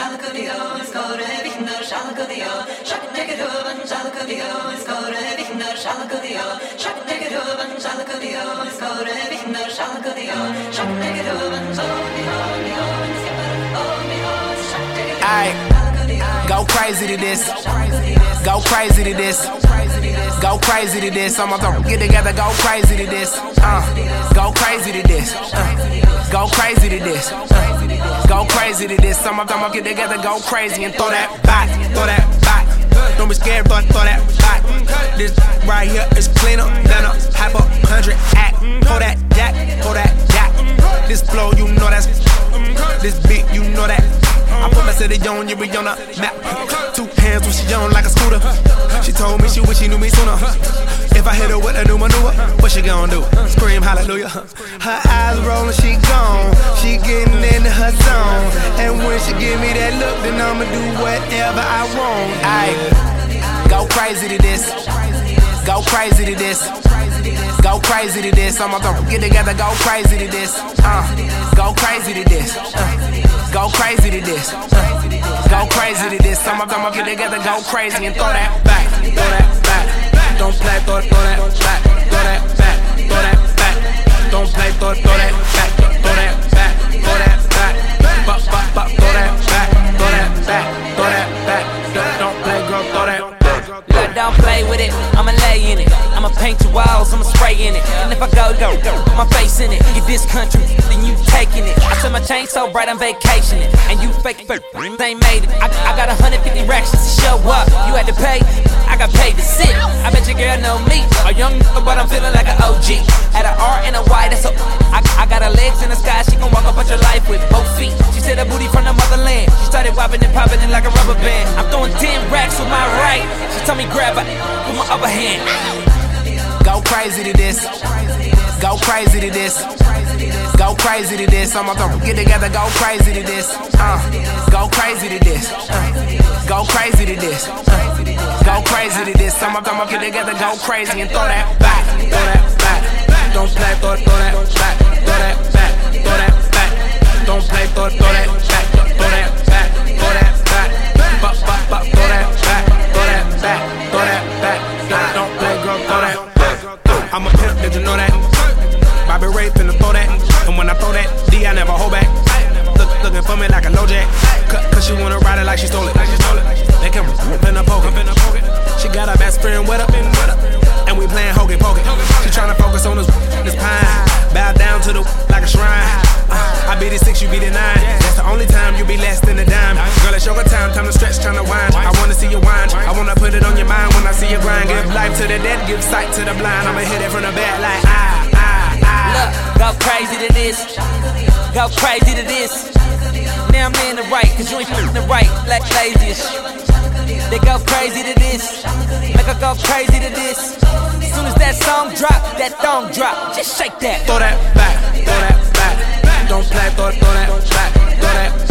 şarkı diyor, skore vinner şarkı diyor. Şarkı diyor, şarkı diyor, skore vinner şarkı diyor. Şarkı diyor, şarkı diyor, skore vinner şarkı diyor. Şarkı diyor, Aight, go crazy to this. Go crazy to this. Go crazy to this. I'm about to get together, go crazy to this. Go crazy to this. Go crazy to this. Go crazy to this. I'm about to get together, go crazy and throw that back, throw that back. Don't be scared, throw that back. This right here is cleaner than a hyper 100 act. Hold that jack, hold that jack. This flow, you know that's. This beat, you know that. I put my city on, you be on the map. 2 hands when she on like a scooter. She told me she wish she knew me sooner. If I hit her with a new maneuver, what she gon' do? Scream hallelujah. Her eyes rollin', she gone. She getting into her zone. And when she give me that look, then I'ma do whatever I want. Ayy, go crazy to this. Go crazy to this. Go crazy to this. I'm about to get together, go crazy to this. Go crazy to this. Go crazy to this. Go crazy to this. I'm about to get together, go crazy and throw that back. Throw that back. Don't play, throw that back. Throw that back. Throw that back. Don't play, throw that back. Throw that back. Throw that back. Throw that back. Throw that back. Throw that back. Don't play, girl, throw that. Look, don't play with it, I'ma lay in it. I'ma paint your walls, I'ma spray in it. And if I go, put my face in it. Get this country, then you taking it. I said my chain so bright, I'm vacationing. And you fake, ain't made it. I got 150 racks just to show up. You had to pay, I got paid to sit. I bet your girl know me, a young nigga, but I'm feeling like an OG. Had an R and a Y, that's so I got her legs in the sky, she gon' walk up your life with both feet. She said her booty from the motherland. She started whopping and popping it like a rubber band. I'm throwing 10 racks with my right. She told me grab it with my upper hand. Go crazy to this. Go crazy to this. Go crazy to this. I'm about to get together, go crazy to this. Go crazy to this. Go crazy to this. Go crazy to this. I'm about to get together, go crazy and throw that back. Throw that back. Don't play, throw that back. Throw that back. Throw that back. Don't play, throw that back. Throw that back. Throw that back. Throw that back. Throw that back. Throw that back. Don't play, girl, throw that. I'm a pimp, did you know that? Bobby Ray finna throw that. And when I throw that, D, I never hold back. Looking for me like a low jack. Cause she wanna ride it like she stole it. They can finna poke it. She got her best friend with her. And we playing hokey pokey. She tryna focus on this pine. Bow down to the like a shrine. I be the 6, you be the 9. That's the only time you be less than a dime. Girl, it's yoga time to stretch, time to wind. I wanna see you whine. I wanna put it on your mind when I see you grind. Give life to the dead, give sight to the blind. I'ma hit it from the back like Look, go crazy to this. Go crazy to this. Now I'm in the right, cause you ain't in the right. Like lazy as shit. They go crazy to this. Make her go crazy to this. As soon as that song drop, that thong drop. Just shake that. Throw that back, throw that back. Don't play, throw that back. Throw that